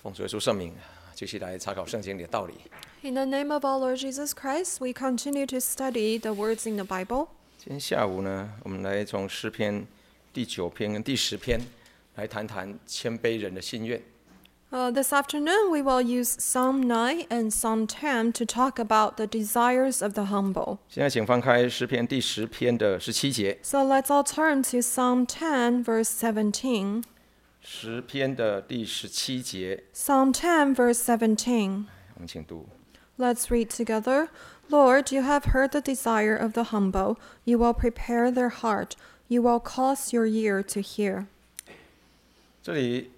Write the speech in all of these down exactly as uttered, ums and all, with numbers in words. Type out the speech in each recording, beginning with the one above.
奉主耶稣圣名，继续来查考圣经里的道理。 In the name of our Lord Jesus Christ, we continue to study the words in the Bible. 今天下午呢，我们来从诗篇第九篇跟第十篇来谈谈谦卑人的心愿。 Uh, this afternoon, we will use Psalm nine and Psalm ten to talk about the desires of the humble. 现在请翻开诗篇第十篇的十七节。 So let's all turn to Psalm ten, verse seventeen. 十篇的第十七节， Psalm ten, verse seventeen. 我们请读。 Let's read together. Lord, you have heard the desire of the humble. You will prepare their heart. You will cause your ear to hear. 这里，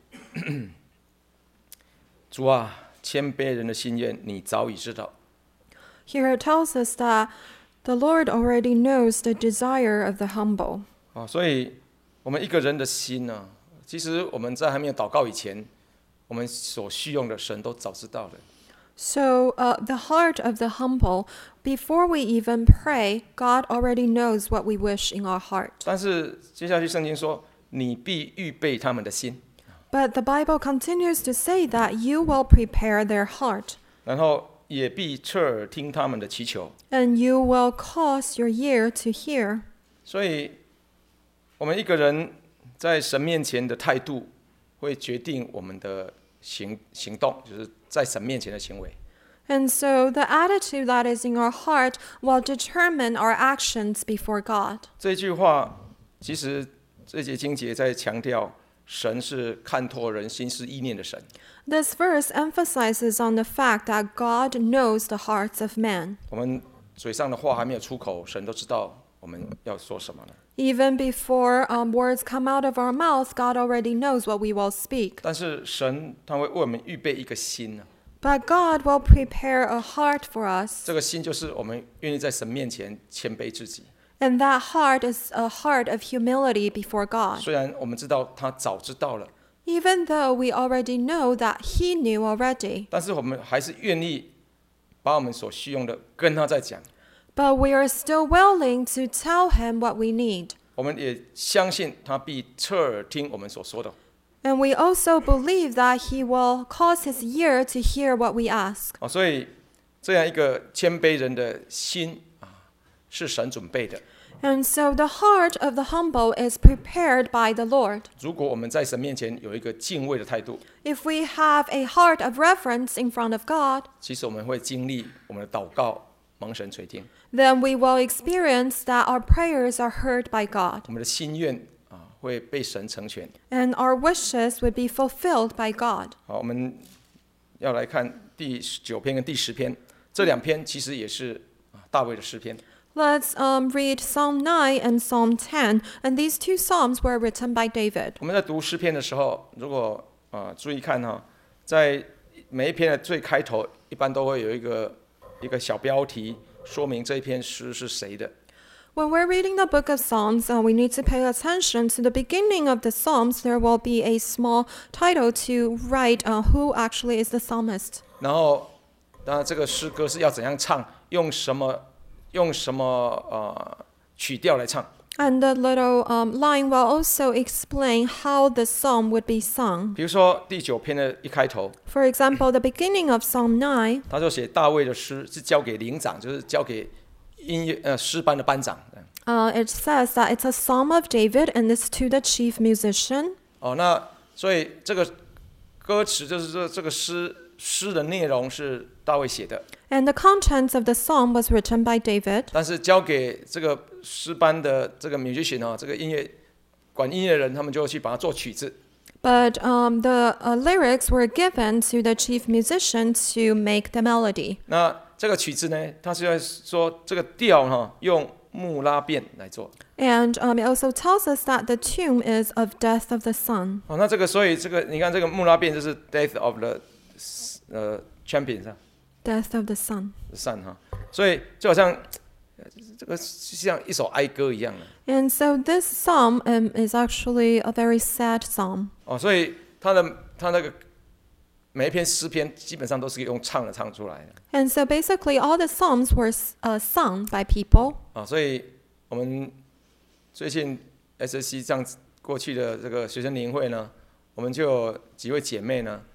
主啊，谦卑人的心愿，你早已知道。 Here it tells us that the Lord already knows the desire of the humble. 啊，所以我们一个人的心呢、啊，其实我们在还没有祷告以前，我们所需用的神都早知道了。 So, uh, the heart of the humble, before we even pray, God already knows what we wish in our heart. 但是接下去圣经说，你必预备他们的心， But the Bible continues to say that you will prepare their heart, 然后也必侧耳听他们的祈求。 and you will cause your ear to hear. 所以，我们一个人在神面前的态度，会决定我们的行行动，就是在神面前的行为。 And so, the attitude that is in our heart will determine our actions before God. 这句话，其实这节经节在强调，神是看透人心思意念的神。 This verse emphasizes on the fact that God knows the hearts of men. 我们嘴上的话还没有出口，神都知道我们要说什么了。 Even before um, words come out of our mouth, God already knows what we will speak. 但是神他会为我们预备一个心呢、 But God will prepare a heart for us. 这个心就是我们愿意在神面前谦卑自己。 And that heart is a heart of humility before God. 虽然我们知道他早知道了， Even though we already know that He knew already. 但是我们还是愿意把我们所需用的跟他再讲。 But we are still willing to tell Him what we need. 我们也相信他必侧耳听我们所说的。 And we also believe that He will cause His ear to hear what we ask. 啊，所以这样一个谦卑人的心啊，是神准备的。 And so the heart of the humble is prepared by the Lord. 如果我们在神面前有一个敬畏的态度， If we have a heart of reverence in front of God, 其实我们会经历我们的祷告蒙神垂听， then we will experience that our prayers are heard by God, 我们的心愿啊会被神成全。 and our wishes would be fulfilled by God. 好，我们要来看第九篇跟第十篇，这两篇其实也是啊大卫的诗篇。 Let's um, read Psalm nine and Psalm ten, and these two psalms were written by David. 我们在读诗篇的时候，如果啊注意看哈，在每一篇的最开头，一般都会有一个一个小标题，说明这一篇诗是谁的。 When we're reading the book of Psalms, uh, we need to pay attention to the beginning of the Psalms. There will be a small title to write uh, who actually is the psalmist. 然后，当然这个诗歌是要怎样唱，用什么用什么呃曲调来唱。 And the little um, line will also explain how the psalm would be sung. 比如说第九篇的一开头， For example, the beginning of Psalm nine, 他就写大卫的诗是交给灵长，就是交给音乐呃诗班的班长。 uh, it says that it's a psalm of David and it's to the chief musician. 哦，那所以这个歌词就是这这个诗诗的内容是大卫写的， And the contents of the psalm was written by David. 但是交给这个诗班的这个 musician 啊，这个音乐管音乐的人，他们就去把它做曲子。 But um, the uh, lyrics were given to the chief musician to make the melody. 那这个曲子呢，它是在说这个调哈，用木拉变来做。 And um, it also tells us that the tune is of Death of the Sun. 哦，那这个所以这个你看这个木拉变就是 Death of the 呃 Champions 啊 Death of the Sun. Sun 哈，所以就好像这个像一首哀歌一样的。 And so this psalm um, is actually a very sad psalm. 哦，所以他的他那个每一篇诗篇基本上都是用唱的唱出来的。 And so basically all the psalms were uh, sung by people. 啊，所以我们最近 S S C 这样过去的这个学生联会呢，我们就有几位姐妹呢，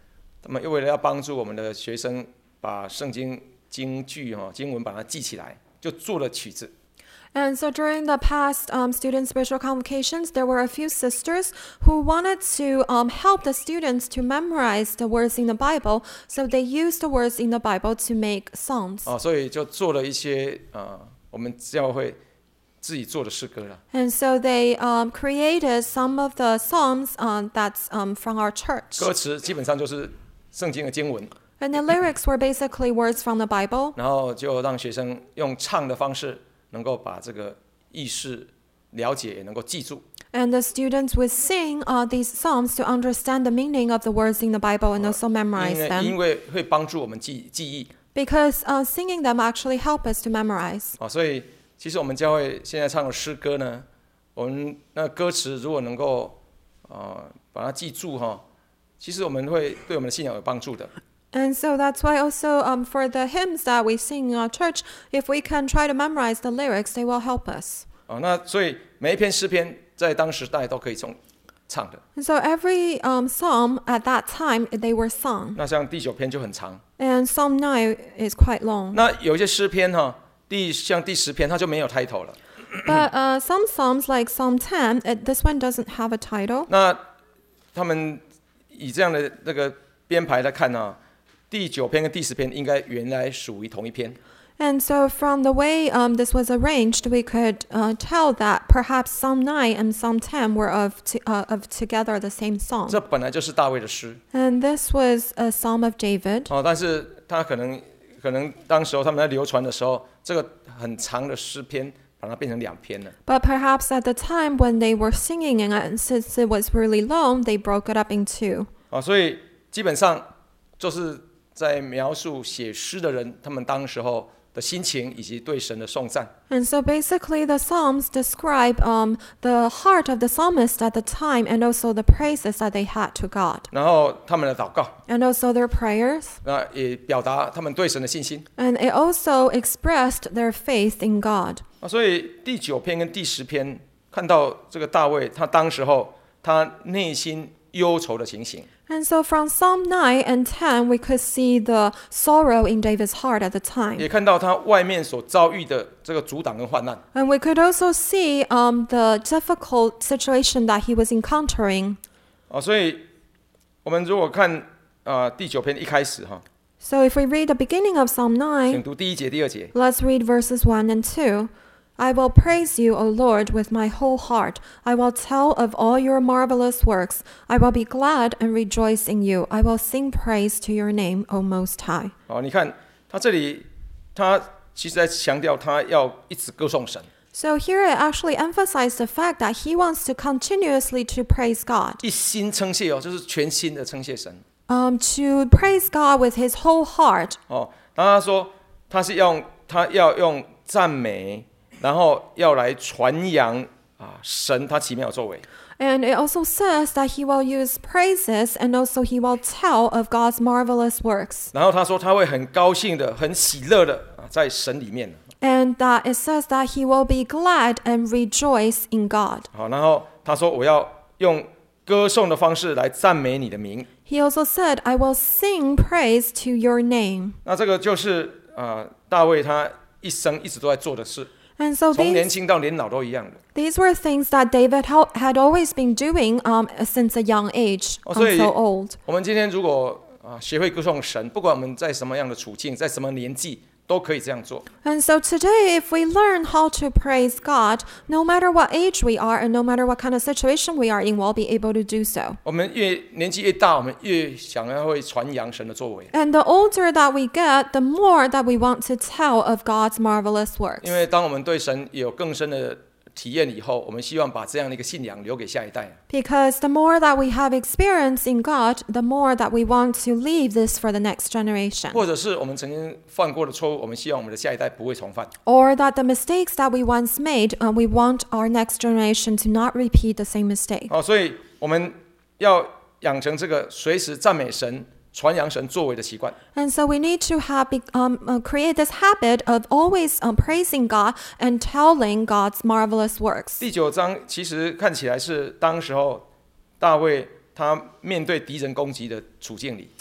他们又为了要帮助我们的学生把圣经经句哈经文把它记起来，就做了曲子。 And so during the past um, student spiritual convocations, there were a few sisters who wanted to um, help the students to memorize the words in the Bible. So they used the words in the Bible to make songs. 哦，所以就做了一些呃我们教会自己做的诗歌了。 And so they um, created some of the psalms um, that's um, from our church. 歌词基本上就是圣经的经文， And the lyrics were basically words from the Bible. 然后就让学生用唱的方式能够把这个意识了解，也能够记住。 And the students would sing uh, these psalms to understand the meaning of the words in the Bible and also 因 memorize 为 them. 因为会帮助我们记记忆 Because uh, singing them actually help us to memorize. 啊，所以其实我们教会现在唱的诗歌呢，我们那歌词如果能够啊把它记住哈，其实我们会对我们的信仰有帮助的。 And so that's why also um, for the hymns that we sing in our church, if we can try to memorize the lyrics, they will help us. 啊，那所以每一篇诗篇在当时代都可以从唱的。 And so every um, psalm at that time, they were sung. 那像第九篇就很长， And Psalm nine is quite long. 那有一些诗篇哈，第像第十篇它就没有 title 了。 But uh, some psalms, like Psalm ten, it, this one doesn't have a title. 那他们以这样的那个编排来看呢，第九篇跟第十篇应该原来属于同一篇。 And so from the way um, this was arranged, we could uh, tell that perhaps Psalm nine and Psalm ten were of, to, uh, of together the same song. 这本来就是大卫的诗 And this was a Psalm of David. 哦，但是他可能可能当时候他们在流传的时候，这个很长的诗篇把它变成两篇了。 But perhaps at the time when they were singing it, and since it was really long, they broke it up in two. 啊，所以基本上就是在描述写诗的人，他们当时候的心情以及对神的颂赞。 And so basically the Psalms describe um, the heart of the psalmist at the time and also the praises that they had to God. 然后他们的祷告， And also their prayers. 那也表达他们对神的信心。 And it also expressed their faith in God. 啊，所以第九篇跟第十篇看到这个大卫，他当时候他内心忧愁的情形。 And so from Psalm nine and ten, we could see the sorrow in David's heart at the time. 也看到他外面所遭遇的这个阻挡跟患难。 And we could also see um, the difficult situation that he was encountering. 啊，所以我们如果看啊、呃、第九篇一开始哈， So if we read the beginning of Psalm 请 nine, 读第一节、第二节。 let's read verses one and two. I will praise you, O Lord, with my whole heart. I will tell of all your marvelous works. I will be glad and rejoice in you. I will sing praise to your name, O Most High. 哦，你看他这里，他其实在强调他要一直歌颂神。 So here it actually emphasized the fact that he wants to continuously to praise God. 一心称谢哦，就是全心的称谢神 Um, to praise God with his whole heart. 哦。然后他说他是要用他要用赞美，然后要来传扬啊神他奇妙的作为。 And it also says that he will use praises and also he will tell of God's marvelous works. 然后他说他会很高兴的、很喜乐的啊，在神里面。 And that it says that he will be glad and rejoice in God. 好，然后他说我要用歌颂的方式来赞美你的名。 He also said, I will sing praise to your name. 那这个就是啊、呃、大卫他一生一直都在做的事， And so 从年 these, 轻到年老都一样的。 these were things that David ha- had always been doing um, since a young age Oh, so until he- old. 我们今天如果啊、学会歌颂神，不管我们在什么样的处境，在什么年纪，都可以这样做。 And so today, if we learn how to praise God, no matter what age we are and no matter what kind of situation we are in, we'll be able to do so. 我们越年纪越大，我们越想要会传扬神的作为， And the older that we get, the more that we want to tell of God's marvelous works. 因为当我们对神有更深的体验以后，我们希望把这样的一个信仰留给下一代。 Because the more that we have experience in God, the more that we want to leave this for the next generation. 或者是我们曾经犯过的错误，我们希望我们的下一代不会重犯。 Or that the mistakes that we once made, uh, we want our next generation to not repeat the same mistake. 哦，所以我们要养成这个随时赞美神、传扬神作为的习惯。 And so we need to have um, uh, create this habit of always um, praising God and telling God's marvelous works. 第九章其实看起来是当时候大卫他面对敌人攻击的处境里。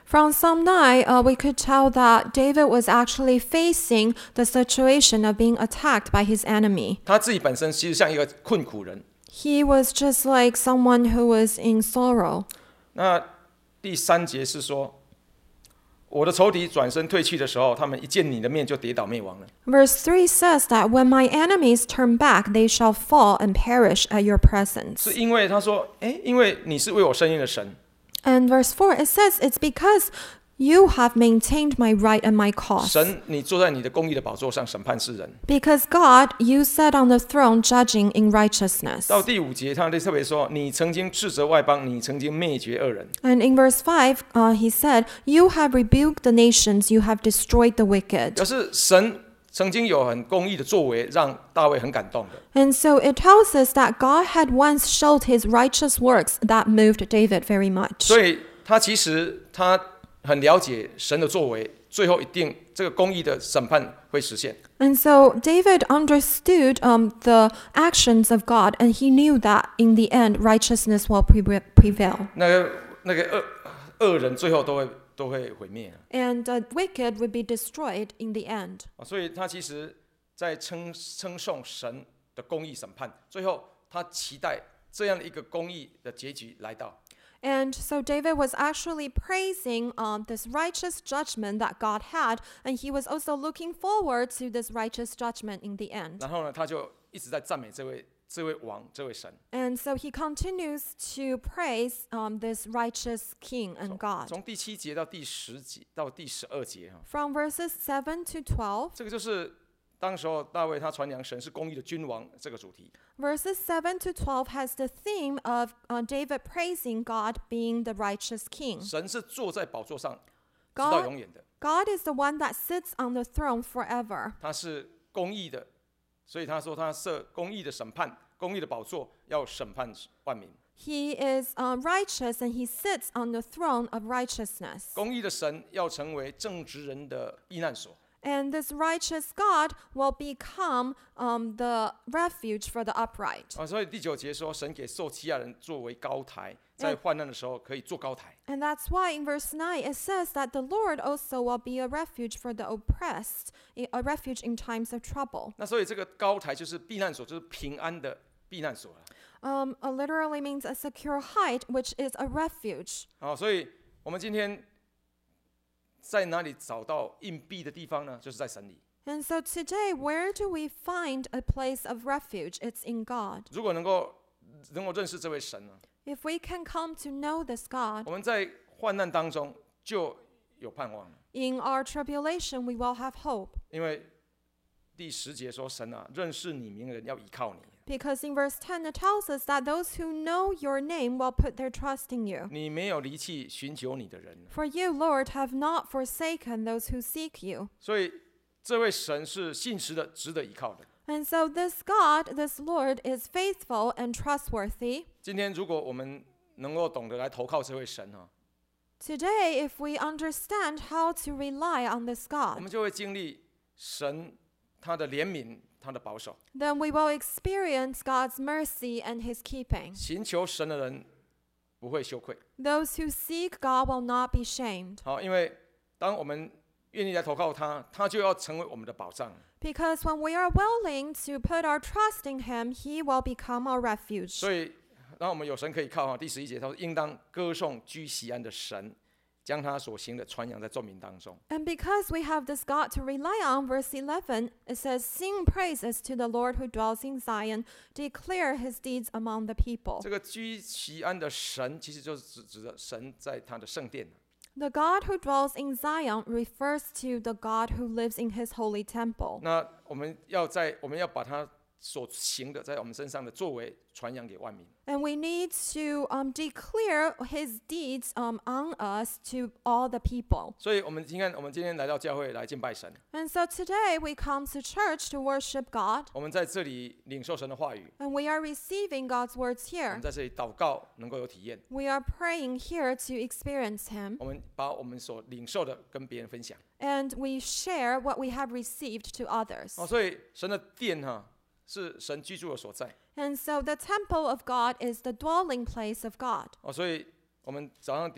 From Psalm nine, uh, we could tell that David was actually facing the situation of being attacked by his enemy. 他自己本身其实像一个困苦人。 He was just like someone who was in sorrow. 那第三节是说，我的仇敌转身退去的时候，他们一见你的面就跌倒灭亡了。 Verse three says that when my enemies turn back, they shall fall and perish at your presence. 是因为他说，哎，因为你是为我生命的神。 And verse four, it says, it's because you have maintained my right and my cause. 神，你坐在你的公义的宝座上审判世人。 Because God, you sat on the throne judging in righteousness. 到第五节，他特别说，你曾经斥责外邦，你曾经灭绝恶人。 And in verse five, uh, he said, you have rebuked the nations, you have destroyed the wicked. 表示神曾经有很公义的作为，让大卫很感动的。 And so it tells us that God had once showed his righteous works that moved David very much. 所以他其实他很了解神的作为，最后一定这个公义的审判会实现。 And so David understood um, the actions of God, and he knew that in the end, righteousness will pre- prevail. 那个那个恶恶人最后都会都会毁灭。 And the wicked would be destroyed in the end. 所以他其实在称称颂神的公义审判，最后他期待这样的一个公义的结局来到。 And so David was actually praising um, this righteous judgment that God had, and he was also looking forward to this righteous judgment in the end. 然后呢，他就一直在赞美这位这位王，这位神。 And so he continues to praise um, this righteous king and God. 从第七节到第十节到第十二节哈， From verses seven to twelve, 这个就是当时候大卫他传扬神是公义的君王这个主题。 verses seven to twelve has the theme of uh, David praising God being the righteous king. 神是坐在宝座上直到永远的， God is the one that sits on the throne forever. 他是公义的，所以他说他设公义的审判，公义的宝座要审判万民。 He is uh, righteous and he sits on the throne of righteousness. 公义的神要成为正直人的避难所。 And this righteous God will become um, the refuge for the upright. 啊，所以第九节说，神给受欺压人作为高台，在患难的时候可以做高台。 And that's why in verse nine it says that the Lord also will be a refuge for the oppressed, a refuge in times of trouble. 那所以这个高台就是避难所，就是平安的避难所了。 Um, it literally means a secure height, which is a refuge. 啊，所以我们今天在哪里找到硬币的地方呢？就是在神里。 And so today, where do we find a place of refuge? It's in God. 如果能够能够认识这位神呢， If we can come to know this God, 我们在患难当中就有盼望了。 in our tribulation we will have hope. 因为第十节说，神啊，认识你名的人要依靠你。 Because in verse ten it tells us that those who know your name will put their trust in you. 你没有离弃寻求你的人， For you, Lord, have not forsaken those who seek you. 所以这位神是信实的，值得依靠的。 And so this God, this Lord, is faithful and trustworthy. 今天如果我们能够懂得来投靠这位神哈， Today, if we understand how to rely on this 我 God, 们就会经历神他的怜悯，他的保守。 then we will experience God's mercy and his keeping. 寻求神的人不会羞愧。 Those who seek God will not be shamed. 好，因为当我们愿意来投靠他，他就要成为我们的保障。 Because when we are willing to put our trust in him, he will become our refuge. 所以，让我们有神可以靠哈。第十一节他说：“应当歌颂居锡安的神，将他所行的传扬在众民当中。” And because we have this God to rely on, verse eleven, it says, Sing praises to the Lord who dwells in Zion, declare his deeds among the people. 这个居锡安的神，其实就是指指的神在他的圣殿。 The God who dwells in Zion refers to the God who lives in his holy temple. 那我们要在我们要把他所行的在我们身上的作为传扬给万民。 And we need to um, declare his deeds um, on us to all the people. 所以，我们今天我们今天来到教会来敬拜神， And so today we come to church to worship God, 我们在这里领受神的话语， and we are receiving God's words 我 here. 们在这里祷告能够有体验， We are praying here to experience him, 我们把我们所领受的跟别人分享。 and we share what we have received to others. 哦，所以神的殿哈、是神居住的所在。 And so the temple of God is the dwelling place of God. 哦，所以我们早上第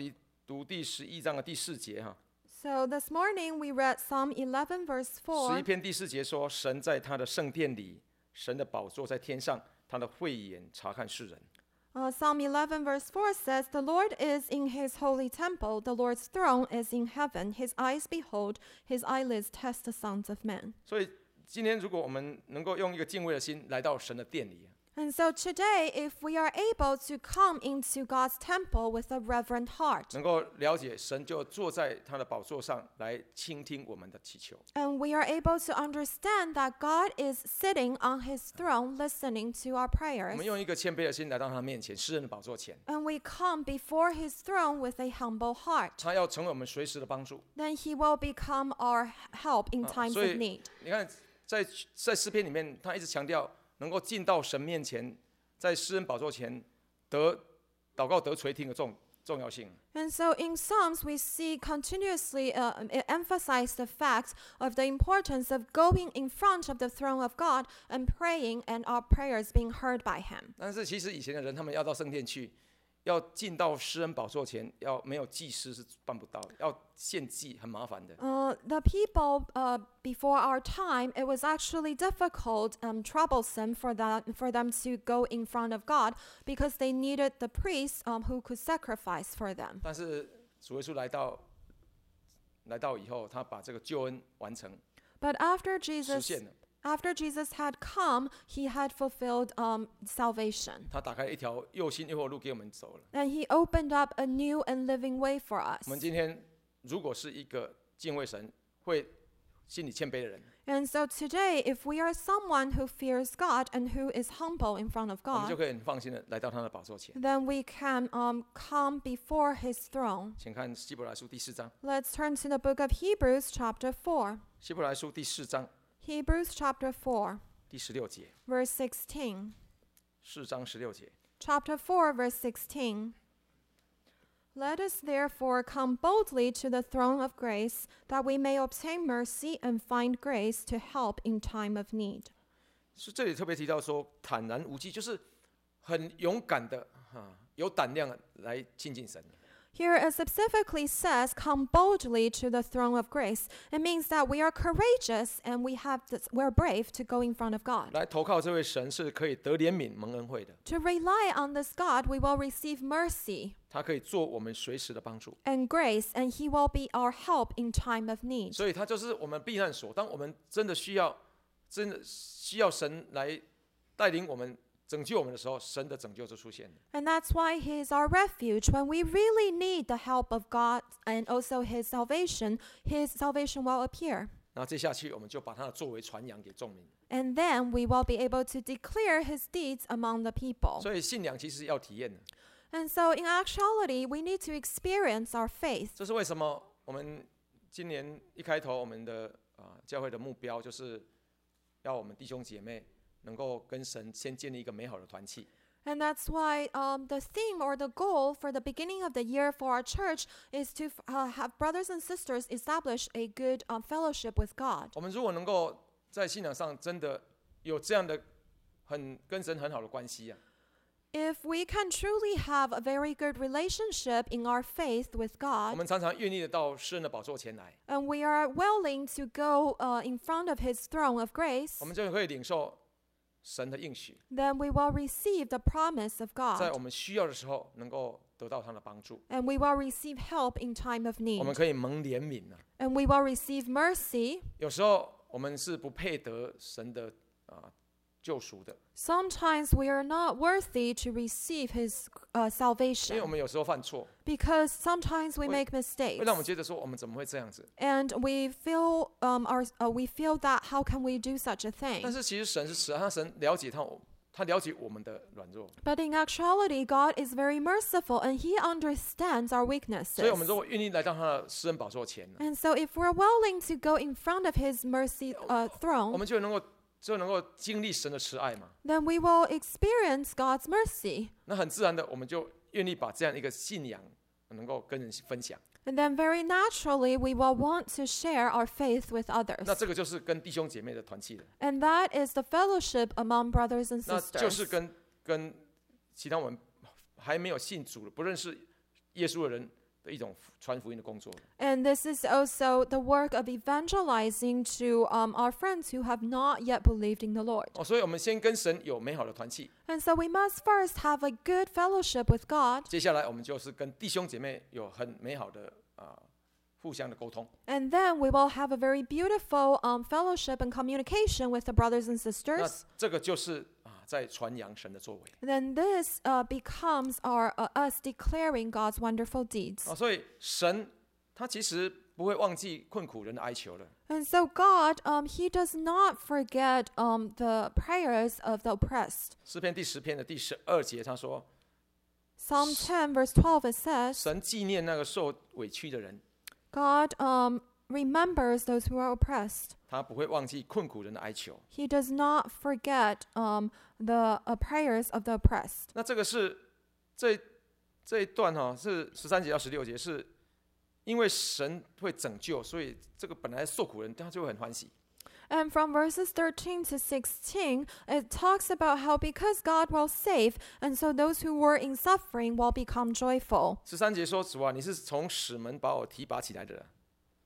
读第十一章的第四节哈。 So this morning we read Psalm eleven verse 十 four. 一篇第四节说，神在他的圣殿里，神的宝座在天上，他的慧眼察看世人。 Uh, Psalm eleven verse four says, The Lord is in his holy temple, the Lord's throne is in heaven, his eyes behold, his eyelids test the sons of men. 所以今天如果我们能够用一个敬畏的心来到神的殿里， And so today, if we are able to come into God's temple with a reverent heart, 能够了解神就坐在他的宝座上来倾听我们的祈求， and we are able to understand that God is sitting on his throne listening to our 我 prayers, 们用一个谦卑的心来到他面前，诗人的宝座前， and we come before his throne with a humble heart, 他要成为我们随时的帮助。 then he will become our help in 啊 times 所 of 以 need. 你看，在在诗篇里面，他一直强调能够进到神面前，在诗人宝座前得祷告得垂听的重重要性。 And so in Psalms, we see continuously uh, it emphasize the fact of the importance of going in front of the throne of God and praying and our prayers being heard by him. 但是其实以前的人，他们要到圣殿去，要进到诗人宝座前，要没有祭司是办不到的，要献祭很麻烦的。 Uh, the people uh, before our time, it was actually difficult and troublesome for that for them to go in front of God because they needed the priests um, who could sacrifice for them. 但是主耶稣来到来到以后，他把这个救恩完成， But after 实 Jesus 现了。 after Jesus had come, he had fulfilled um, salvation. 他打开一条又新又活的路给我们走了。 And he opened up a new and living way for us. 我们今天如果是一个敬畏神、会心里谦卑的人， And so today, if we are someone who fears God and who is humble in front of 我们就 God, 可以很放心的来到他的宝座前。 then we can um, come before his throne. 请看希伯来书第四章， Let's turn to the book of Hebrews, chapter four. 希伯来书第四章 Hebrews, chapter four, 第十六节， verse sixteen. 四章十六节。 Chapter four, verse sixteen. Let us therefore come boldly to the throne of grace, that we may obtain mercy and find grace to help in time of need. 是这里特别提到说，坦然无惧，就是很勇敢的哈、有胆量的来亲近神。 Here it specifically says, come boldly to the throne of grace. It means that we are courageous and we have this, we're brave to go in front of God. 来投靠这位神是可以得怜悯、蒙恩惠的， To rely on this God, we will receive mercy 他可以做我们随时的帮助， and grace, and he will be our help in time of need. 所以他就是我们避难所。当我们真的需要，真的需要神来带领我们、拯救我们的时候，神的拯救就出现了。 And that's why he is our refuge. When we really need the help of God and also his salvation, his salvation will appear. 然后接下去，我们就把他的作为传扬给众民。 And then we will be able to declare his deeds among the people. 所以信仰其实要体验的， And so in actuality, we need to experience our faith. 这是为什么我们今年一开头我们的啊、教会的目标就是要我们弟兄姐妹能够跟神先建立一个美好的团契。 And that's why um, the theme or the goal for the beginning of the year for our church is to uh, have brothers and sisters establish a good um, fellowship with God. 我们如果能够在信仰上真的有这样的很跟神很好的关系啊， If we can truly have a very good relationship in our faith with 我 God, 们常常愿意的到诗人的宝座前来， and we are willing to go uh, in front of his throne of grace, 我们就可以领受神的应许， then we will receive the promise of 在 God, 我们需要的时候能够得到他的帮助。 and we will receive help in time of 我 need, 们可以蒙怜悯啊， and we will receive mercy. 有时候我们是不配得神的啊、救赎的， Sometimes we are not worthy to receive his uh, 因为我 salvation 们有时候犯错， because sometimes we Wait, make 会 mistakes, 让我们觉得说我们怎么会这样子？ and we feel um, our, uh, we feel that how can we do such a 但 thing? 是其实神是慈爱，他神了解他，他了解我们的软弱， But in actuality, God is very merciful and he understands our 所以我们 weaknesses. 如果愿意来到他的施恩宝座前呢， And so if we're willing to go in front of his mercy uh, 我 throne, 们就能够就能够经历神的慈爱嘛。 then we will experience God's mercy. 那很自然的，我们就愿意把这样一个信仰能够跟人分享。 And then very naturally, we will want to share our faith with 那 others. 这个就是跟弟兄姐妹的团契的， And that is the fellowship among brothers and 那就是 sisters. 跟跟其他我们还没有信主的、不认识耶稣的人的一种传福音的工作。 And this is also the work of evangelizing to um, our friends who have not yet believed in the Lord. 哦，所以我们先跟神有美好的团契， And so we must first have a good fellowship with God. 接下来我们就是跟弟兄姐妹有很美好的啊、互相的沟通。 And then we will have a very beautiful um, fellowship and communication with the brothers and 那 sisters. 这个就是啊，在传扬神的作为。 Then this uh, becomes our uh, us declaring God's wonderful deeds. 啊，所以神他其实不会忘记困苦人的哀求了。 And so God, um, He does not forget um, the prayers of the oppressed. 诗篇第十篇的第十二节他说， Psalm ten, verse twelve, it says, 神纪念那个受委屈的人， God um, remembers those who are oppressed. 他不会忘记困苦人的哀求。 He does not forget um, the uh, prayers of the oppressed. 那这个是这这一段哈、是十三节到十六节，是因为神会拯救，所以这个本来受苦人他就会很欢喜。 And from verses thirteen to sixteen, it talks about how because God will save, and so those who were in suffering will become joyful. 十三节说：“主啊，你是从死门把我提拔起来的人。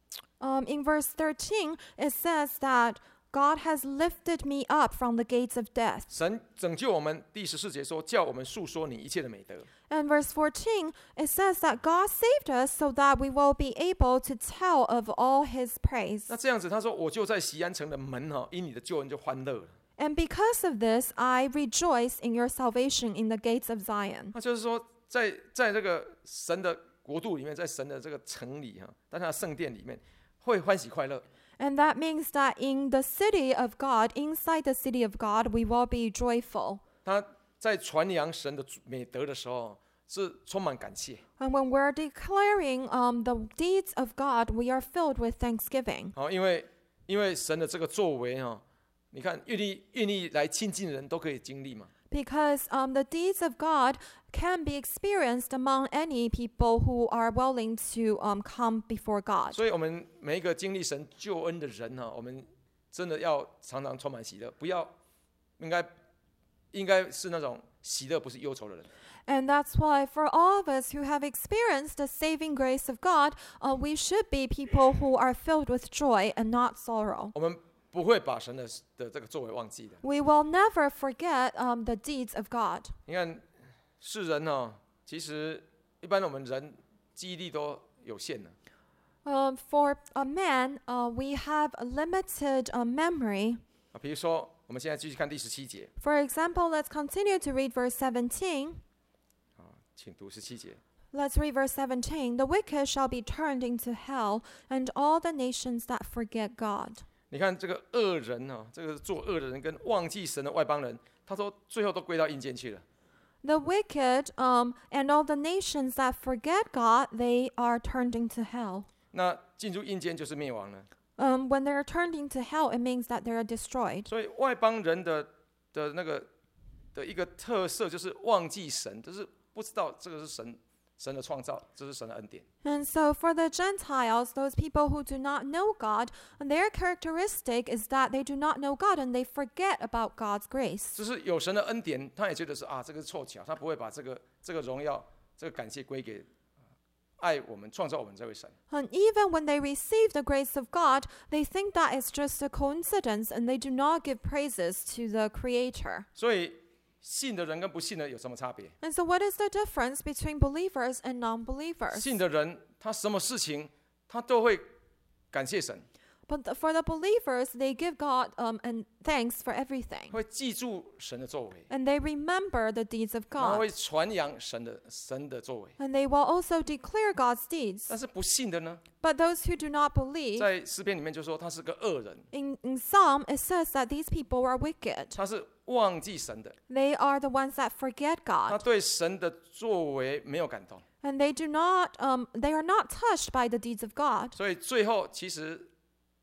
Um, in verse thirteen, it says that God has lifted me up from the gates of death. 神拯救我们。”第十四节说：“叫我们述说你一切的美德。 And verse fourteen, it says that God saved us so that we will be able to tell of all His praise. ” 那这样子，他说：“我就在锡安城的门哈、因你的救恩就欢乐了。 And because of this, I rejoice in your salvation in the gates of Zion. 那就是说在，在这个神的国度里面，在神的这个城里哈、在他的圣殿里面，会欢喜快乐。 And that means that in the city of God, inside the city of God, we will be joyful. 他在传扬神的美德的时候，是充满感谢。 And when we're declaring um, the deeds of God, we are filled with thanksgiving. 好，因为因为神的这个作为哈、你看愿意愿意来亲近的人都可以经历嘛。 Because um, the deeds of God can be experienced among any people who are willing to um, come before God. 所以，我们每一个经历神救恩的人哈、我们真的要常常充满喜乐，不要应该应该是那种喜乐不是忧愁的人。 And that's why for all of us who have experienced the saving grace of God, uh, we should be people who are filled with joy and not sorrow. 我们不会把神的的这个作为忘记的。 We will never forget um, the deeds of God. 你看世人呢、其实一般我们人记忆力都有限的。 Um, for a man, uh, we have a limited uh, memory. 啊，比如说，我们现在继续看第十七节 For example, let's continue to read verse seventeen. 啊，请读十七节。 Let's read verse seventeen. The wicked shall be turned into hell, and all the nations that forget God. 你看这个恶人啊，这个做恶的人跟忘记神的外邦人，他说最后都归到阴间去了。 The wicked um, and all the nations that forget God, they are turned into hell. 那进入阴间就是灭亡了。 Um, when they're turned into hell, it means that they're destroyed. 所以外邦人的的那个的一个特色就是忘记神，就是不知道这个是神神的创造，这是神的恩典。 And so for the Gentiles, those people who do not know God, their characteristic is that they do not know God and they forget about God's grace. 就是有神的恩典，他也觉得是啊，这个是凑巧，他不会把这个这个荣耀、这个感谢归给爱我们、创造我们这位神。 And even when they receive the grace of God, they think that it's just a coincidence and they do not give praises to the Creator. 所以信的人跟不信的有什么差别？ And so what is the difference between believers and non-believers? 信的人他什么事情他都会感谢神， But the, for the believers, they give God um, and thanks for everything. 会记住神的作为， And they remember the deeds of 然后会 God. 传扬神的神的作为。 And they will also declare God's deeds. 但是不信的呢， But those who do not believe, 在诗篇里面就说他是个恶人， in, in Psalm, it says that these people are wicked. 他是忘记神的， They are the ones that forget 他 God. 对神的作为没有感动， And they do not, um, they are not touched by the deeds of God. 所以最后其实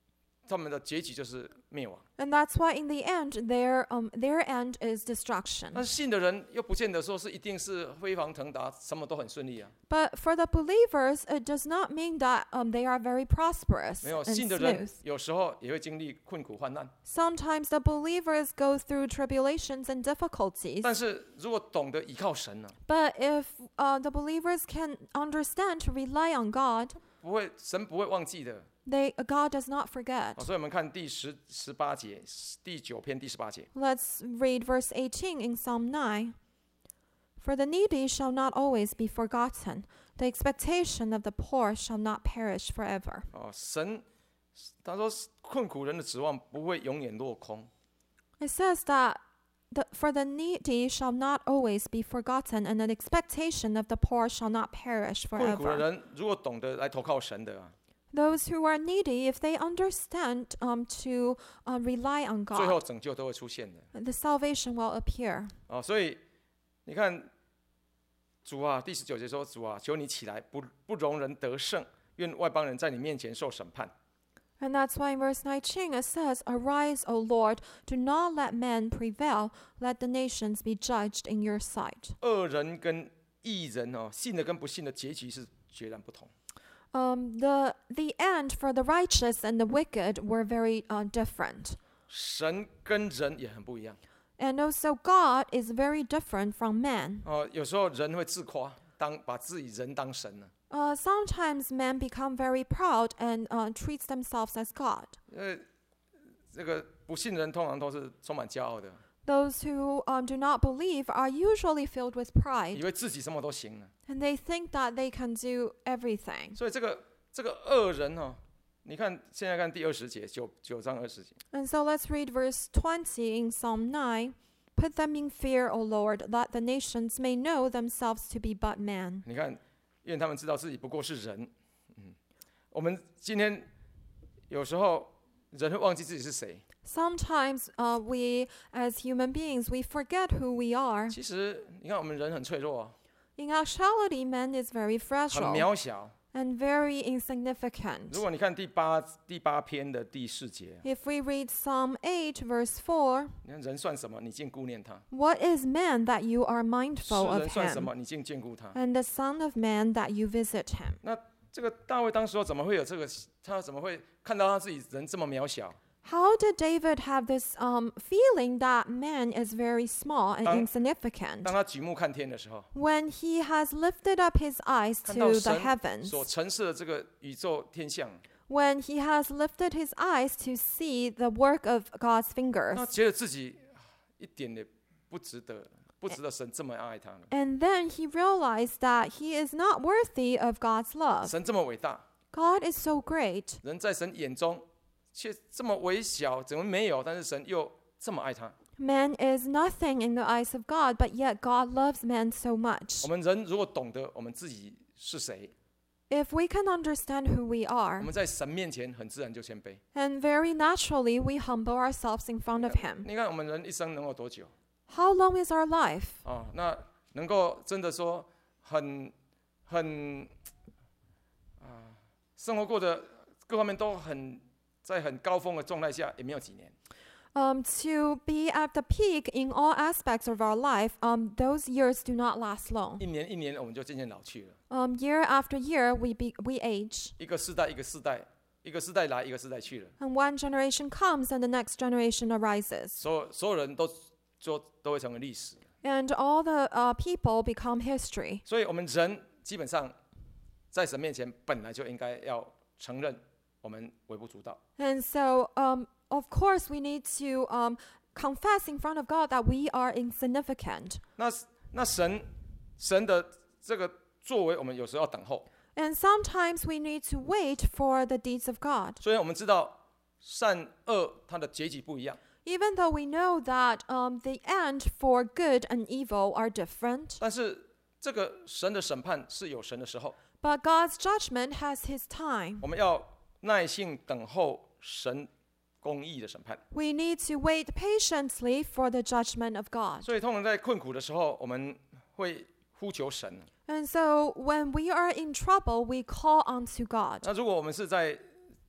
他们的结局就是灭亡。 And that's why in the end, their, um, their end is destruction. 但是信的人又不见得说是一定是飞黄腾达，什么都很顺利啊。 But for the believers, it does not mean that um, they are very prosperous 没有， and 信的人 smooth. 有时候也会经历困苦患难。 Sometimes the believers go through tribulations and difficulties. 但是如果懂得依靠神呢、 But if uh, the believers can understand to rely on God, 不会，神不会忘记的。 they, God does not forget. 好，所以我们看第十十八节，第九篇第十八节。 Let's read verse eighteen in Psalm nine. For the needy shall not always be forgotten. The expectation of the poor shall not perish forever. 哦，神他说困苦人的指望不会永远落空。 It says that the, for the needy shall not always be forgotten, and the expectation of the poor shall not perish 困苦的 forever. 人如果懂得来投靠神的啊， Those who are needy, if they understand um, to uh, rely on 最后 God, 拯救都会出现的。 the salvation will appear. 哦，所以你看主啊，第十九节说：“主啊，求你起来，不不容人得胜，愿外邦人在你面前受审判。” And that's why in verse nineteen it says, Arise, O Lord, do not let men prevail, let the nations be judged in your sight. 恶人跟义人哦，信的跟不信的结局是截然不同。 Um, the, the end for the righteous and the wicked were very uh, different. 神跟人也很不一样 And also God is very different from man. 哦。有时候人会自夸，当把自己人当神呢。 Uh, sometimes men become very proud and uh, treats themselves as God. 呃，这个不信的人通常都是充满骄傲的， Those who um, do not believe are usually filled with 以 pride, 为自己什么都行了。 and they think that they can do everything. 所以这个这个恶人哦，你看现在看第二十节，九九章二十节。 And so let's read verse twenty in Psalm nine. Put them in fear, O Lord, that the nations may know themselves to be but men. 你看，愿他们知道自己不过是人。嗯，我们今天有时候人会忘记自己是谁。 Sometimes uh, we, as human beings, we forget who we are. 其实你看，我们人很脆弱啊， In actuality, man is very 很 fragile 渺小。 and very insignificant. 如果你看第八第八篇的第四节， If we read Psalm eight, verse four, 你看人算什么？你竟顾念他； what is man that you are 世 mindful of 人算什 him, 么？你竟眷顾他。 and the Son of Man that you visit him? 那这个大卫当时候怎么会有这个？他怎么会看到他自己人这么渺小？ How did David have this um, feeling that man is very small and 当- insignificant? 当他举目看天的时候， When he has lifted up his eyes 看到 to the 神 heavens, 所陈设的这个宇宙天象， when he has lifted his eyes to see the work of God's 那 fingers, 觉得自己一点也不值得，不值得神这么爱他了。 and then he realized that he is not worthy of God's love. 神这么伟大， God is so great, 人在神眼中却这么微小，怎么没有？但是神又这么爱他。 man is nothing in the eyes of God, but yet God loves man so 我 much. 们人如果懂得我们自己是谁， If we can understand who we 我 are, 们在神面前很自然就谦卑。 and very naturally we humble ourselves in front of him. 你看我们人一生能有多久 How long is our life? 啊？那能够真的说很很啊，生活过的各方面都很在很高峰的状态下，也没有几年。 Um, to be at the peak in all aspects of our life, um, those years do not last long. 一年一年我们就渐渐老去了， Um, year after year, we be, we age, 一个世代一个世代，一个世代来一个世代去了， and one generation comes and the next generation arises, 所有所有人都就都会成为历史。 and all the uh, people become history. 所以我们人基本上在神面前本来就应该要承认我们微不足道。 And so, um, of course, we need to um, confess in front of God that we are insignificant. 那那神神的这个作为，我们有时候要等候。 And sometimes we need to wait for the deeds of God. 虽然我们知道善恶它的结局不一样， Even though we know that um, the end for good and evil are different, 但是这个神的审判是有神的时候， but God's judgment has his time. 我们要耐心等候神公义的审判。 We need to wait patiently for the judgment of God. 所以通常在困苦的时候，我们会呼求神。 And so when we are in trouble, we call unto God. 那如果我们是在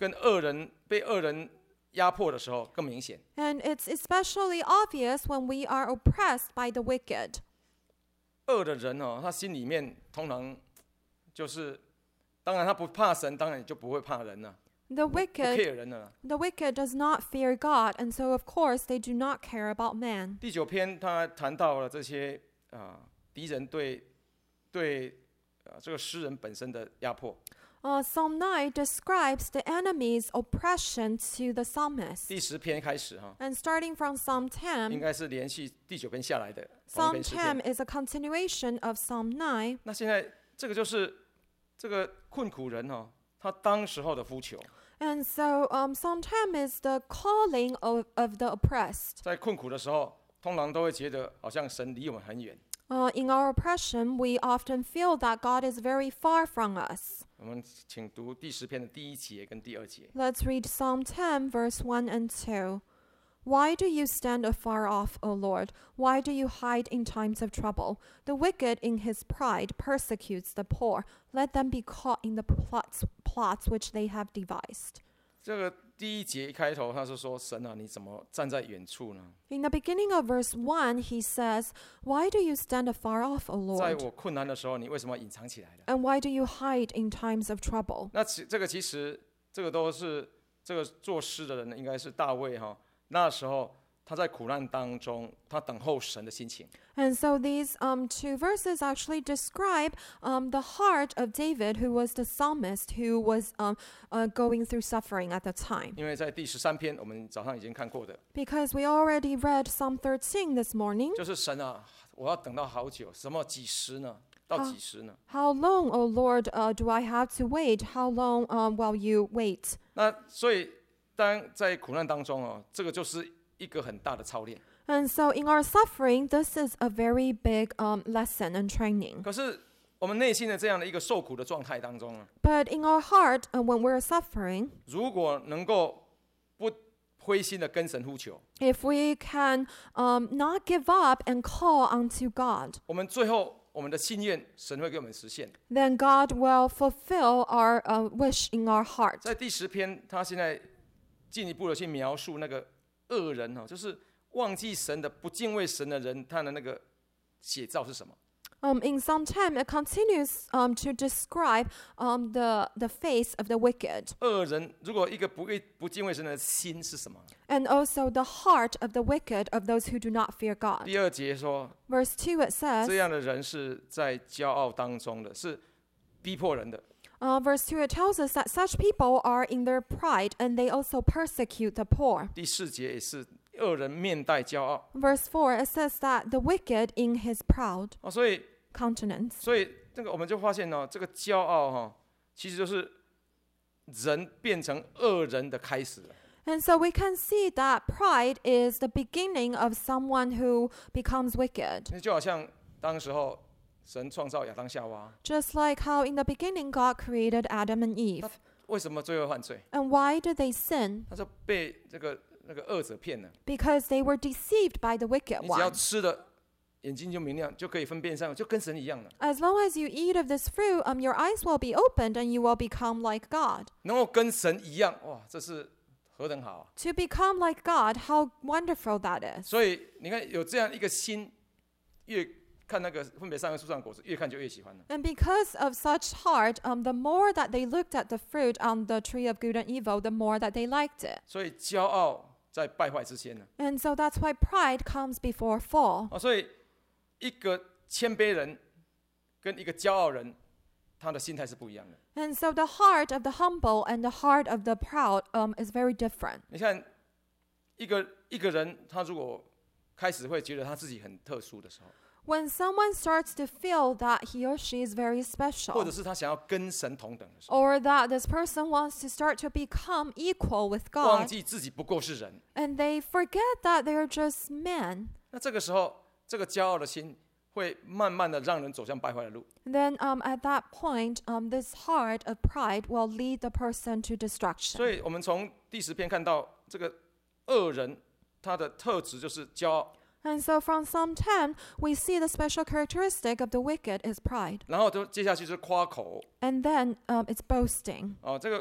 跟恶人被恶人压迫的时候更明显。 And it's especially obvious when we are oppressed by the wicked. 恶的人哦，他心里面通常就是，当然他不怕神，当然也就不会怕人了， The 不 wicked, care 人了。 the wicked does not fear God, and so of course they do not care about man. 第九篇他谈到了这些啊敌人对对啊这个诗人本身的压迫。 Uh, Psalm nine describes the enemy's oppression to the psalmist. 第十篇开始哈， And starting from Psalm 应 ten, 该是连续第九篇下来的同一 Psalm 篇诗 ten 篇。 is a continuation of Psalm nine. 那现在这个就是这个困苦人哦，他当时候的呼求， And so um, Psalm ten is the calling of, of the oppressed. 在困苦的时候，通常都会觉得好像神离我们很远。 Uh, in our oppression, we often feel that God is very far from us. 我们请读第十篇的第一节跟第二节。 Let's read Psalm ten, verse one and two. Why do you stand afar off, O Lord? Why do you hide in times of trouble? The wicked in his pride persecutes the poor. Let them be caught in the plots, plots which they have devised. 这个第一节一开头，他是说：“神啊，你怎么站在远处呢？ In the beginning of verse one, he says, Why do you stand afar off, O 在 Lord? 我困难的时候，你为什么隐藏起来的？” And why do you hide in times of trouble? 那其这个其实这个都是这个作诗的人应该是大卫哈。那时候他在苦难当中，他等候神的心情。 And so these um, two verses actually describe um, the heart of David, who was the psalmist who was um, uh, going through suffering at the time. 因为在第十三篇，我们早上已经看过的， Because we already read Psalm thirteen this morning. 就是神啊，我要等到好久，什么几时呢？到几时呢？ How long, O Lord, uh, do I have to wait? How long um, will you wait? 那所以当在苦难当中哦，这个就是一个很大的操练。 And so in our suffering, this is a very big um, lesson and training. 可是我们内心的这样的一个受苦的状态当中啊， But in our heart, uh, when we're suffering, 如果能够不灰心的跟神呼求， if we can um, not give up and call unto God, 我们最后我们的心愿，神会给我们实现。 then God will fulfill our uh, wish in our heart. 在第十篇，他现在进一步的去描述那个恶人哈，就是忘记神的、不敬畏神的人，他的那个写照是什么？ Um, in Psalm ten, it continues um, to describe um, the, the face of the wicked, 恶人如果一个不不敬畏神的心是什么？ and also the heart of the wicked, of those who do not fear God. 第二节说， Verse two, it 这 says, 样的人是在骄傲当中的，是逼迫人的。 uh, verse two, it tells us that such people are in their pride, and they also persecute the poor. 第四节也是恶人面带骄傲 Verse four, it says that the wicked in his proud 啊，所以 countenance. 所以这个我们就发现呢，这个骄傲哈，其实就是人变成恶人的开始了。 And so we can see that pride is the beginning of someone who becomes wicked. 那就好像当时候神创造亚当夏娃， Just like how in the beginning God created Adam and Eve. 为什么最后犯罪？ And why did they sin? 他就被这个那个恶者骗了。 Because they were deceived by the wicked 你只要 one. 吃了，眼睛就明亮，就可以分辨上，就跟神一样了。 As long as you eat of this fruit, um, your eyes will be opened and you will become like God. 能够跟神一样，哇，这是何等好啊！ To become like God, how wonderful that is. 所以你看，有这样一个心，越看那个分别善恶树上的果子，越看就越喜欢了。 And because of such heart, um, the more that they looked at the fruit on the tree of good and evil, the more that they liked it. 所以骄傲在败坏之前呢， And so that's why pride comes before fall. 啊，所以一个谦卑人跟一个骄傲人，他的心态是不一样的。 And so the heart of the humble and the heart of the proud um, is very different. 你看，一个一个人，他如果开始会觉得他自己很特殊的时候， When someone starts to feel that he or she is very 或者 special, 是他想要跟神同等的时候， or that this person wants to start to become equal with 忘 God, 记自己不过是人， and they forget that they're just men, 那这个时候，这个骄傲的心会慢慢的让人走向败坏的路。 then um, at that point, um, this heart of pride will lead the person to 所 destruction. 以我们从第十篇看到这个恶人，他的特质就是骄傲， And so from Psalm ten, we see the special characteristic of the wicked is pride. 然后就接下去就是夸口 And then um, it's boasting. 哦，这个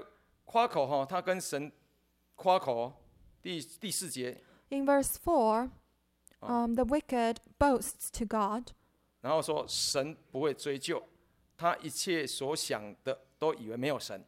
夸口哈，他跟神夸口哦，第第四节， In verse four, um, the wicked boasts to God. 然后说神不会追究，他一切所想的都以为没有神。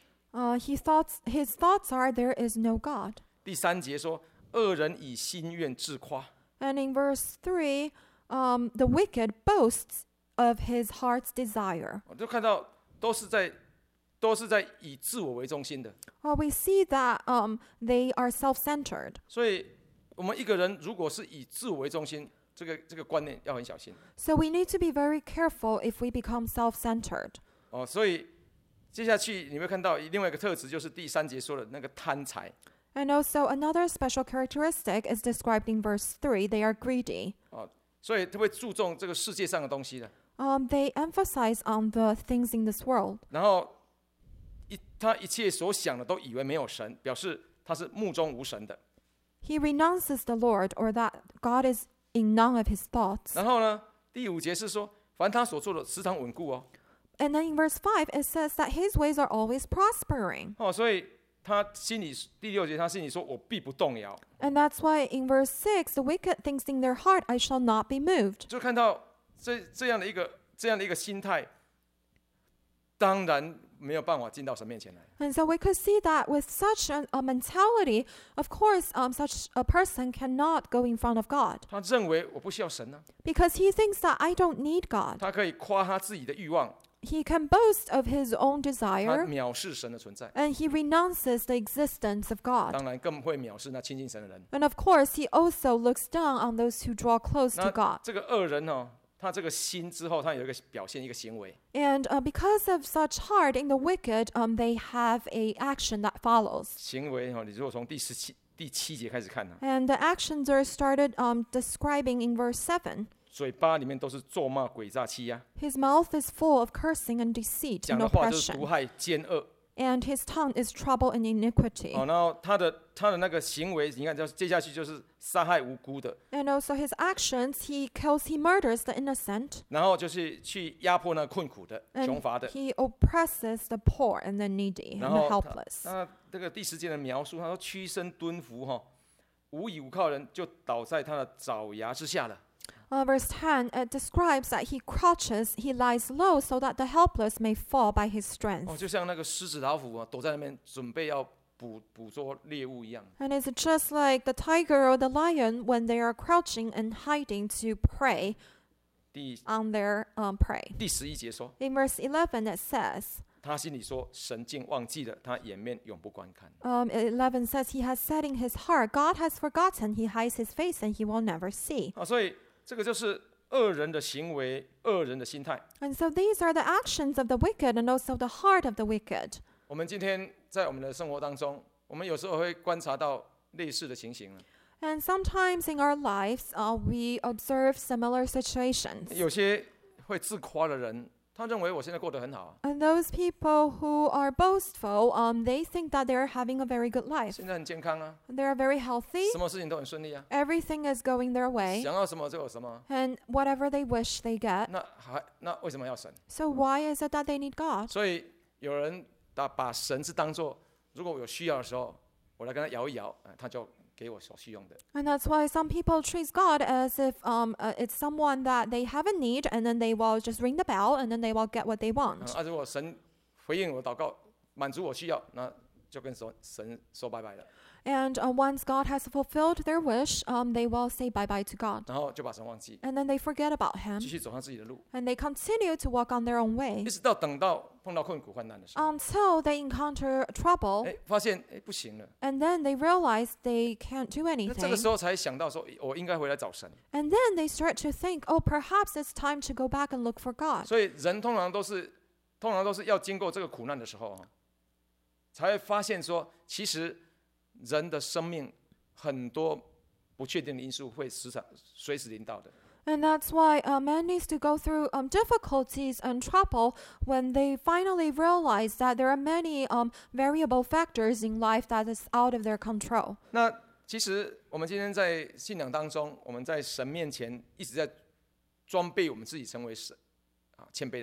Uh, he thoughts, his thoughts are there is no God. 第三节说恶人以心愿自夸， And in verse three, um, the wicked boasts of his heart's desire. 我就看到都是在都是在以自我为中心的。 Well, we see that um, they are self-centered. 所以，我们一个人如果是以自我为中心，这个这个观念要很小心 So we need to be very careful if we become self-centered. 哦。所以接下去你会看到另外一个特质，就是第三节说的那个贪财 And also another special characteristic is described in verse three. They are greedy. 哦，所以他会注重这个世界上的东西的。 Um, they emphasize on the things in this world. 然后一他一切所想的都以为没有神，表示他是目中无神的。 He renounces the Lord, or that God is in none of his thoughts. 然后呢，第五节是说，凡他所做的时常稳固哦。 And then in verse five, it says that his ways are always prospering. 哦，所以他心里第六节他心里说：“我必不动摇。 And that's why in verse six, the wicked thinks in their heart, I shall not be moved. ” 就看到这这样的一个这样的一个心态，当然没有办法进到神面前来。 And so we could see that with such a, a mentality, of course, um, such a person cannot go in front of God. 他认为我不需要神呢、 Because he thinks that I don't need God. 他可以夸他自己的欲望， He can boast of his own 他 desire, 藐视神的存在， and he renounces the existence of God. 当然更会藐视那亲近神的人。 And of course, he also looks down on those who draw close to 那 God. 这个恶人哦，他这个心之后，他有一个表现，一个行为， And uh, because of such heart in the wicked, um, they have a action that follows. 行为哦，你如果从第十七第七节开始看呢、啊， And the actions are started um, describing in verse seven. 嘴巴里面都是咒骂、诡诈、欺压， His mouth is full of cursing and deceit 讲 and 的话就是毒 oppression, 害、奸恶。 and his tongue is trouble and iniquity. 哦，然后他的他的那个行为，你看，就接下去就是杀害无辜的， And also his actions, he kills, he murders the innocent, 然后就是去压迫那个困苦的、 and 穷乏的。 he oppresses the poor and the needy 然 and the 后他 helpless. 那这个第十节的描述，他说屈身蹲伏哈、无依无靠的人就倒在他的爪牙之下了。 Uh, verse ten, it describes that he crouches, he lies low so that the helpless may fall by his 哦， strength. 就像那个狮子、老虎啊，躲在那边准备要捕捕捉猎物一样。 And it's just like the tiger or the lion when they are crouching and hiding to prey 第 on their um, prey. 第十一节说， In verse eleven, it says, 他心里说：“神竟忘记了，他掩面永不观看。 um, eleven says, he has said in his heart, God has forgotten, he hides his face and he will never see. ” 啊，所以这个就是恶人的行为，恶人的心态。 And so these are the actions of the wicked and also the heart of the wicked. 我们今天在我们的生活当中，我们有时候会观察到类似的情形了。 And sometimes in our lives, uh, we observe similar situations. 有些会自夸的人，他认为我现在过得很好啊， And those people who are boastful, um, they think that they're having a very good life. 现在很健康啊， They're very healthy. 什么事情都很顺利啊， Everything is going their way. 想要什么就有什么。 And whatever they wish, they get. 那还那为什么要神？ So why is it that they need God? 所以有人把把神是当做，如果我有需要的时候，我来跟他摇一摇，呃他就给我所需用的。 And that's why some people treat God as if um, uh, it's someone that they have a need, and then they will just ring the bell, and then they will get what they 嗯 want. 啊，如果神回应我祷告，满足我需要，那就跟神神说拜拜了， And uh, once God has fulfilled their wish, um, they will say bye bye to God. 然后就把神忘记， And then they forget about Him, 继续走上自己的路， and they continue to walk on their own way 一直到等到碰到困苦患难的时候， until they encounter trouble, 哎，发现哎不行了， and then they realize they can't do 那这个 anything. 时候才想到说，我应该回来找神。 And then they start to think, oh, perhaps it's time to go back and look for God. 所以人通常都是，通常都是要经过这个苦难的时候啊，才会发现说，其实人的生命很多不确定的因素会时常随时临到的。 And that's why uh, man needs to go through um, difficulties and trouble when they finally realize that there are many um, variable factors in life that is out of their control. 那其实我们今天在信仰当中，我们在神面前一直在装备我们自己成为神啊谦卑的人。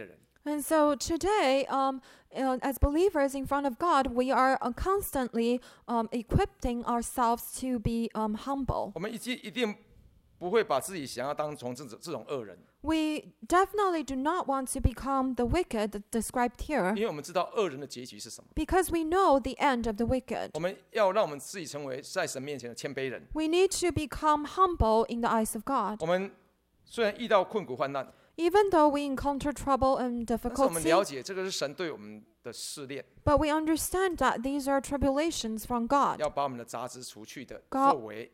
And so today, um, uh, as believers in front of God, we are uh, constantly um, equipping ourselves to be um, humble. 我们一定一定不会把自己想要当成这种这种恶人， We definitely do not want to become the wicked described here, 因为我们知道恶人的结局是什么。 because we know the end of the wicked. 我们要让我们自己成为在神面前的谦卑人。 We need to become humble in the eyes of God. 我们虽然遇到困苦患难， Even though we encounter trouble and 但是我们 difficulty, 了解这个是神对我们的试炼， but we understand that these are tribulations from God. 要把我们的杂质除去的 God- 作为。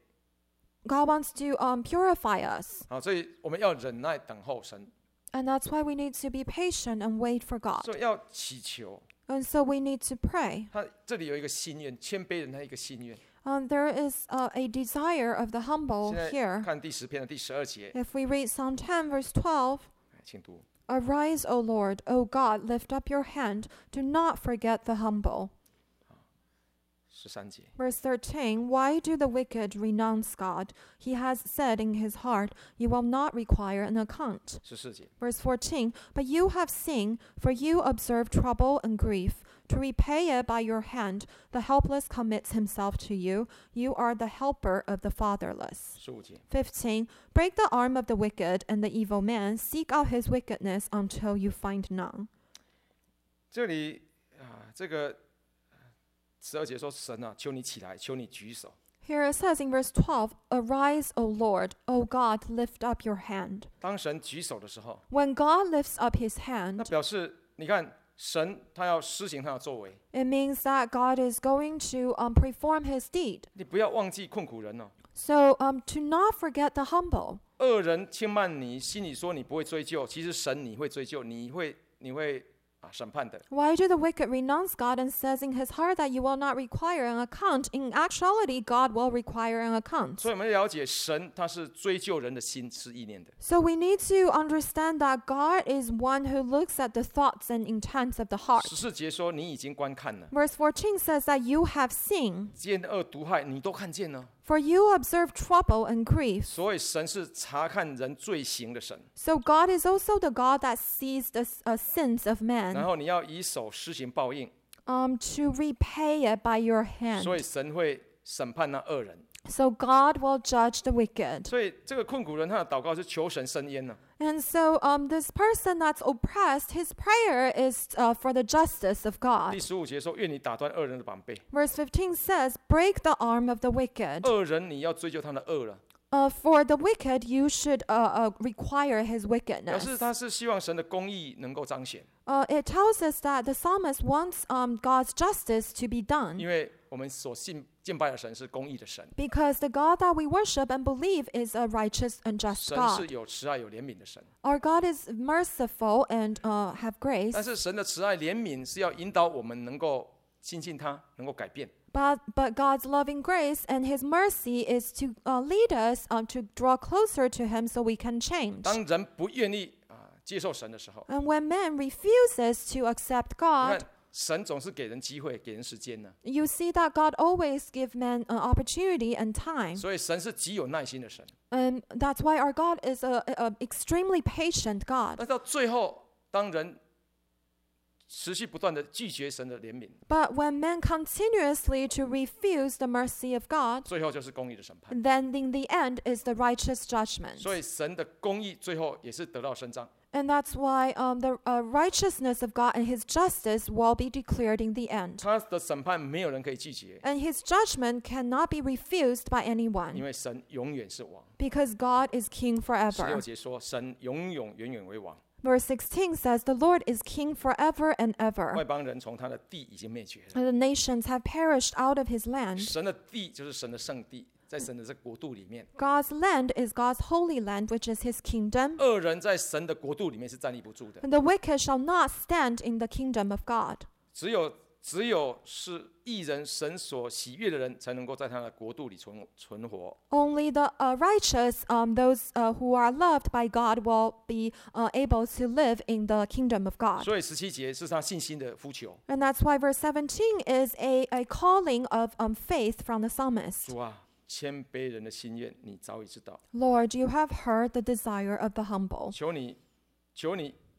God wants to um, purify us. 好，所以我们要忍耐等候神， And that's why we need to be patient and wait for God. 所以要祈求。 And so we need to pray. 他这里有一个心愿，谦卑人他一个心愿。 Um, there is uh, a desire of the humble 现在 here. 看第十篇的第十二节， If we read Psalm ten, verse twelve, 请读。 Arise, O Lord, O God, lift up your hand. Do not forget the humble. 十三节， Verse thirteen, Why do the wicked renounce God? He has said in his heart, You will not require an account. 十四节， Verse fourteen, But you have seen, for you observe trouble and grief. To repay it by your hand, the helpless commits himself to you. You are the helper of the fatherless. 十五节， fifteen, Break the arm of the wicked and the evil man. Seek out his wickedness until you find none. 这里啊，这个十二节说：“神啊，求你起来，求你举手。 Here it says in verse twelve, Arise, O Lord, O God, lift up your hand. ” 当神举手的时候， When God lifts up his 那 hand, 表示你看神他要施行他的作为， it means that God is going to um, perform his deed. 你不要忘记困苦人哦。 So um, to not forget the humble. 恶人轻慢你，心里说你不会追究，其实神你会追究，你会你会啊审判的。 Why do the wicked renounce God and says in his heart that you will not require an account? In actuality, God will require an account. 所以我们了解神他是追究人的心思意念的。 So we need to understand that God is one who looks at the thoughts and intents of the heart. 十四节说你已经观看了， Verse fourteen says that you have seen, 奸恶毒害你都看见了。 for you observe trouble and grief. 所以神是查看人罪行的神， So God is also the God that sees the uh, sins of 然 man, 后你要以手施行报应， um, to repay it by your 所以 hand. 神会审判那恶人。 So God will judge the wicked. 所以这个困苦人他的祷告是求神伸冤呢、 And so um, this person that's oppressed, his prayer is uh, for the justice of 第 God. 十五节说：“愿你打断恶人的膀臂， Verse fifteen says, Break the arm of the wicked. 恶人你要追究他的恶了。 Uh, for the wicked, you should uh, uh, require his 表 wickedness. 示他是希望神的公义能够彰显， Uh, it tells us that the psalmist wants um, God's justice to be done 因为我们所信敬拜的神是公义的神， because the God that we worship and believe is a righteous and just 神是 God. 有慈爱有怜悯的神。 Our God is merciful and uh, have grace, 但是神的慈爱怜悯是要引导我们能够亲近他，能够改变。 but, but God's loving grace and his mercy is to uh, lead us um, to draw closer to him so we can change. 当人不愿意啊接受神的时候， And when man refuses to accept 你 God, 看神总是给人机会，给人时间呢。 you see that God always gives man an opportunity and time. 所以神是极有耐心的神。 And that's why our God is a, a, a extremely patient God. 但到最后，当人持续不断的拒绝神的怜悯， But when man continuously to refuse the mercy of God, 最后就是公义的审判。 then in the end is the righteous judgment. 所以神的公义最后也是得到伸张。 And that's why um, the uh, righteousness of God and his justice will be declared in the end. 他的审判没有人可以拒绝， And his judgment cannot be refused by 因 anyone 为神永远是王。 because God is king 十六 forever. 节说，神永永远远为王， Verse sixteen says, The Lord is king forever and 外 ever. 邦人从他的地已经灭绝了。 And the nations have perished out of his land. 神的地就是神的圣地，在神的这国度里面， God's land is God's holy land, which is his kingdom. 恶人在神的国度里面是站立不住的。 And the wicked shall not stand in the kingdom of God. 只有只有是义人，神所喜悦的人，才能够在他的国度里存存活。 Only the uh, righteous, um, those uh, who are loved by God, will be uh, able to live in the kingdom of God. 所以十七节是他信心的呼求。 And that's why verse seventeen is a, a calling of um, faith from the psalmist. 主啊，谦卑人的心愿，你早已知道。 Lord, you have heard the desire of the humble. 求你，求你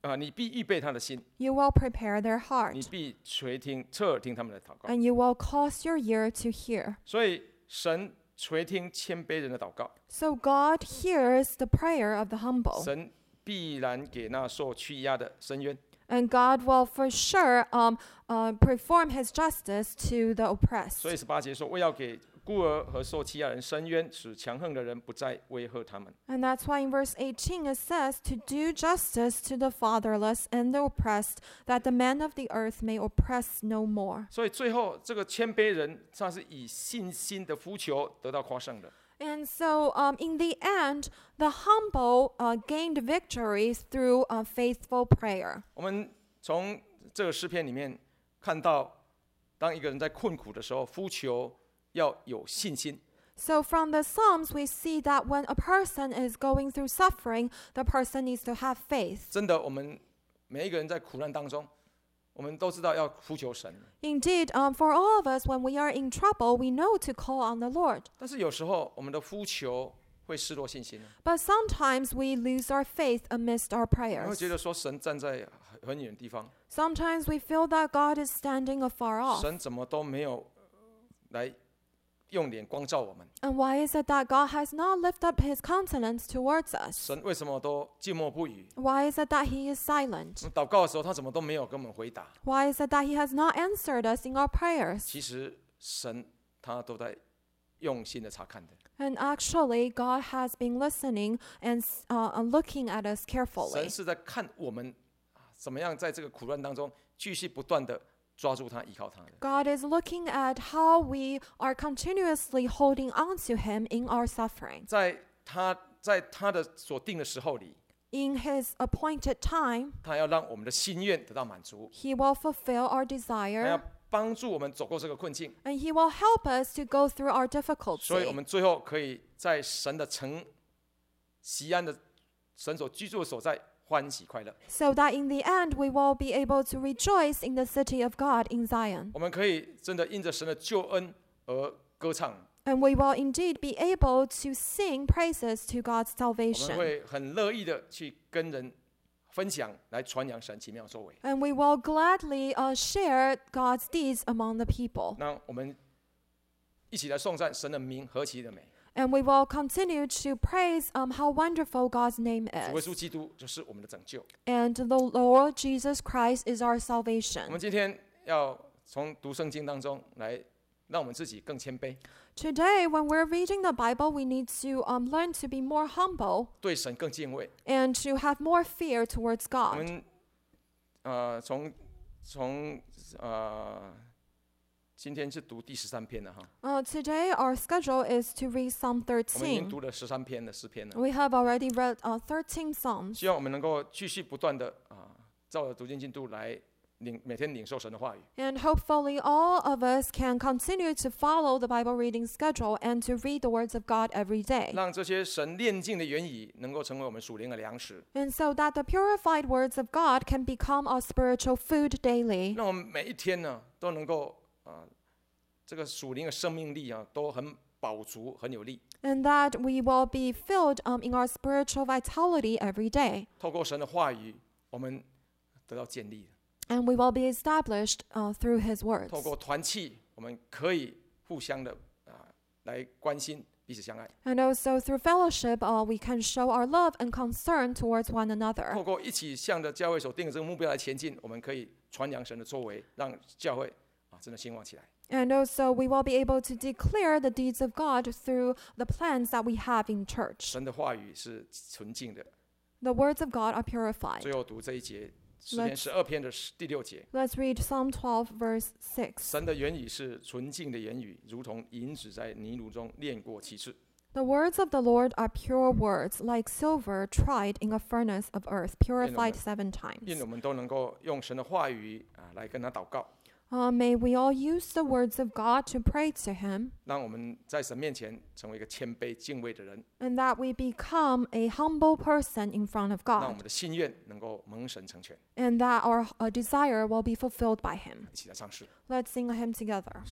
啊、你必预备他的心， You will prepare their 你 heart, 必垂听侧耳听他们的祷告。 and you will cause your ear to hear. 所以神垂听谦卑人的祷告， So God hears the prayer of the humble, 神必然给那受屈压的伸冤。 and God will for sure um, uh, perform His justice to the oppressed. 所以十八节说，为要给孤儿和受欺压人伸冤，使强横的人不再威吓他们。 And that's why in verse eighteen it says to do justice to the fatherless and the oppressed, that the men of the earth may oppress no more. 所以最后这个谦卑人，他是以信心的呼求得到夸胜的。 And so um, in the end, the humble uh, gained victory through uh, faithful prayer. 我们从这个诗篇里面看到，当一个人在困苦的时候，呼求要有信心。 So from the Psalms, we see that when a person is going through suffering, the person needs to have faith. 真的，我们每一个人在苦难当中，我们都知道要呼求神。 Indeed, um, for all of us, when we are in trouble, we know to call on the Lord. 但是有时候我们的呼求会失落信心， But sometimes we lose our faith amidst our 我们会 prayers. 觉得说神站在很很远的地方， Sometimes we feel that God is standing afar off. 神怎么都没有来用脸光照我们， And why is it that God has not lifted up His countenance towards us? 神为什么都静默不语？ Why is it that He is 我 silent? 们祷告的时候，他怎么都没有跟我们回答？ Why is it that He has not answered us in our prayers? 其实神他都在用心的查看的。 And actually, God has been listening and uh, uh, looking at us 神 carefully. 是在看我们啊怎么样在这个苦难当中继续不断的抓住他、依靠他的。 God is looking at how we are continuously holding on to Him in our suffering. 在他在他的所定的时候里， In His appointed time, 他要让我们的心愿得到满足， He will fulfill our 他要 desire, 帮助我们走过这个困境， and He will help us to go through our 所以我 difficulty, 们最后可以在神的城西安的神所居住的所在欢喜快乐。 so that in the end we will be able to rejoice in the city of God in Zion. 我们可以真的因着神的救恩而歌唱， And we will indeed be able to sing praises to God's 我们 salvation. 会很乐意的去跟人分享，来传扬神奇妙作为。 And we will gladly uh, share God's deeds among the people. 那我们一起来颂赞神的名何其的美！ And we will continue to praise um, how wonderful God's name 主耶 is. 稣基督就是我们的拯救。 And the Lord Jesus Christ is our 我 salvation. 们今天要从读圣经当中来，让我们自己更谦卑， Today, when we're reading the Bible, we need to um, learn to be more humble 对神更敬畏。 and to have more fear towards 我 God. 们呃，从从呃，今天是读第十三篇了哈， Uh, today, our schedule is to read Psalm 我们已经 thirteen. 读了十三篇的诗篇了。 We have already read uh, thirteen Psalms. 希望我们能够继续不断的啊，照着读经进度来领每天领受神的话语。 And hopefully, all of us can continue to follow the Bible reading schedule and to read the words of God every day. 让这些神炼净的言语能够成为我们属灵的粮食， And so that the purified words of God can become our spiritual food daily. 让我们每一天呢都能够啊，这个属灵的生命力啊都很饱足，很有力。 And that we will be filled um, in our spiritual vitality every day. 透过神的话语，我们得到建立； And we will be established uh, through His words. 透过团契，我们可以互相的啊来关心，彼此相爱； And also through fellowship, uh, we can show our love and concern towards one another. 透过一起向着教会所定的这个目标来前进，我们可以传扬神的作为，让教会啊真的兴旺起来。 And also, we will be able to declare the deeds of God through the plans that we have in church. 神的话语是纯净的。 The words of God are purified. 最后读这一节诗篇 Let's- 十二篇的第六节， Let's read Psalm twelve, verse six. 神的言语是纯净的言语，如同银子在泥炉中炼过七次。 The words of the Lord are pure words, like silver tried in a furnace of earth, purified seven 愿 times. 我们都能够用神的话语啊来跟他祷告， Uh, may we all use the words of God to pray to Him, 让我们在神面前成为一个谦卑敬畏的人， and that we become a humble person in front of 让我 God, 们的心愿能够蒙神成全。 and that our uh, desire will be fulfilled by Him. 一起来唱诗。 Let's sing a hymn together.